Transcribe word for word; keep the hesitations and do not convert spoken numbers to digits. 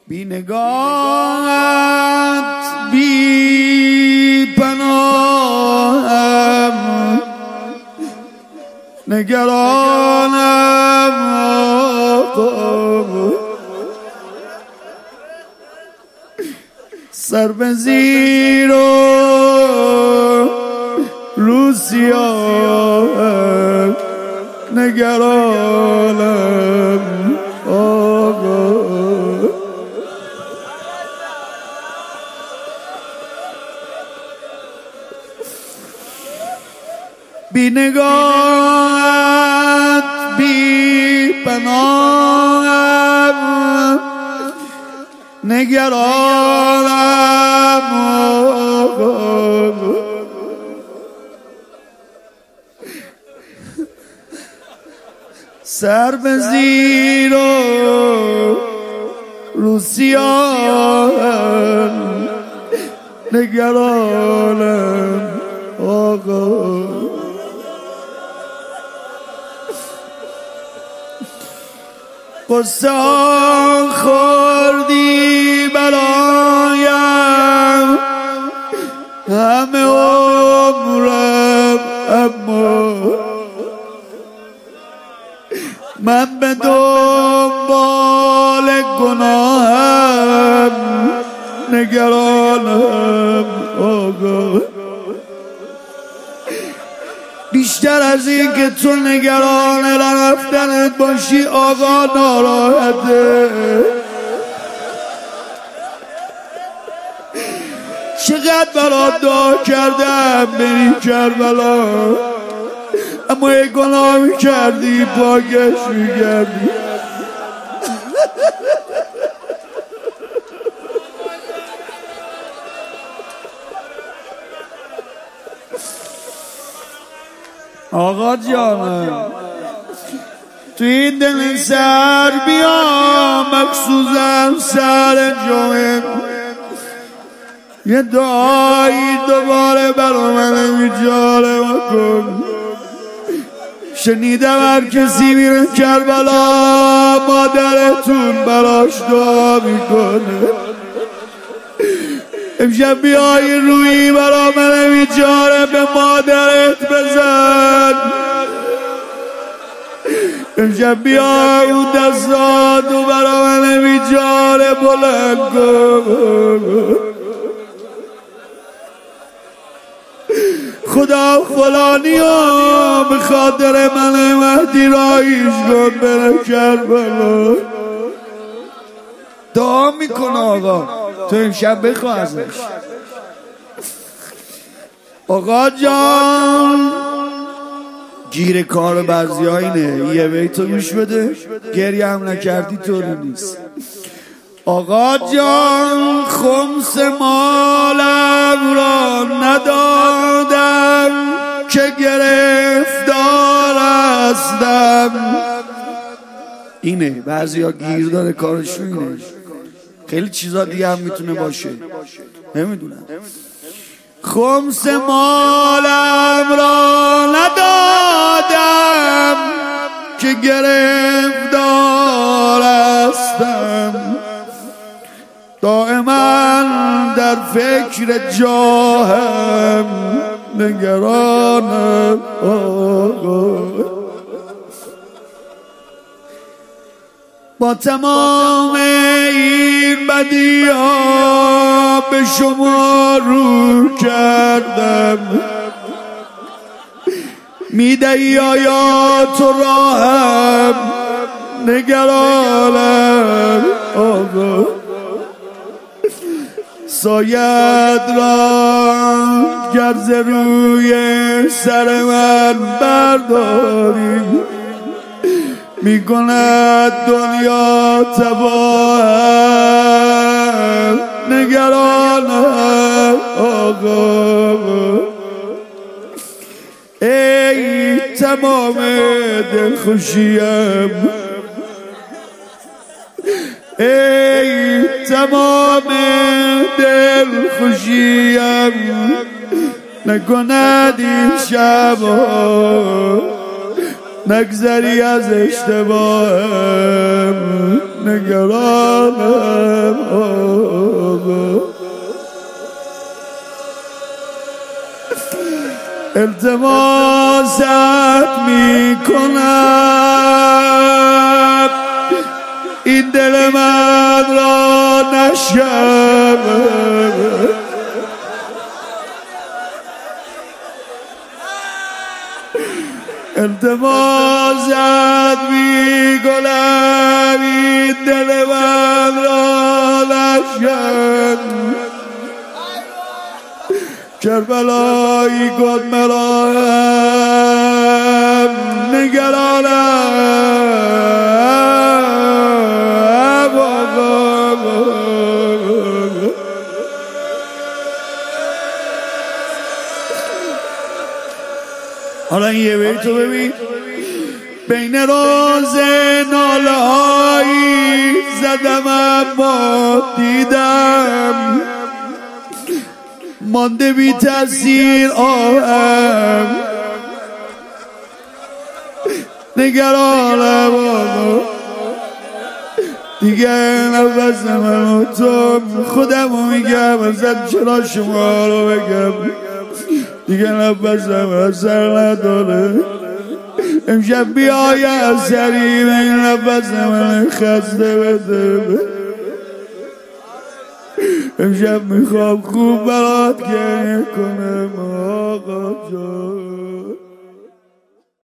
بی نگاهت بی پناهم، نگرانم سر به زیر و رو سیاه، نگرانم آقا. بی نگاهت بی پناهم، نگرانم آقا. سر به زیر و رو سیاهم، نگرانم آقا. قصه خوردی برایم همه عمرم، اما من به دنبال گناهم، نگرانم آقا. بیشتر از این که تو نگران رفتنت باشی آقا ناراحته. چقدر برات دعا کردم بری کربلا، اما یک گناه میکردی پاکش میگردی. آقا جانم تو این دل سر بیا، مخصوصا سر جمعه یه دعایی دوباره برا من بیچاره بکن. شنیدم هر کسی میره کربلا مادرتون براش دعا میکنه. امشب بیایی روی برا من بیچاره به مادرت بزن. امشب بیای اون دستاتو برا من بیچاره بلند کن. خدا فلانی ها به خاطر من مهدی رایش کن بره کربلا. دعا میکنه آقا تو امشب بخواه ازش. آقا جان گیر کار بعضی ها اینه یه بیتو گوش بده، گریه هم نکردی طوری نیست. آقا جان خمس مالم را ندادم که گرفتار هستم. اینه بعضی ها گیر داره کارشون اینه. خیلی چیزا دیگه هم میتونه باشه نمیدونم. خمس مالم را ندادم که گرفتار هستم. دائما در فکر جاهم، نگرانم آقا. با تمام این بدی ها به شما رو کردم، میدهی آیات و راهم، نگرانم آقا. ساید را گرز روی سر من برداری، میکند دنیا تباهم، نگرانم آقا. ای تمام دلخوشیم، ای تمام دلخوشیم، نکند این شبا نگذری از اشتباهم نگرانم آقا التماست میکنم این دل من را نشکن التماست میکنم این دل من را نشکن کربلایی کن مرا نگرانم حالا یه بیتو ببین بین روز ناله هایی زدم اما دیدم مانده بی تأثیر آهم نگرانم آقا دیگه نفس من تو خودمو میگم ازت چرا شما رو بگم دیگه نفسم اثر نداره امشب بیای از سری به این نفس من خسته بده امشب میخوام خوب برات گریه کنم آقا جان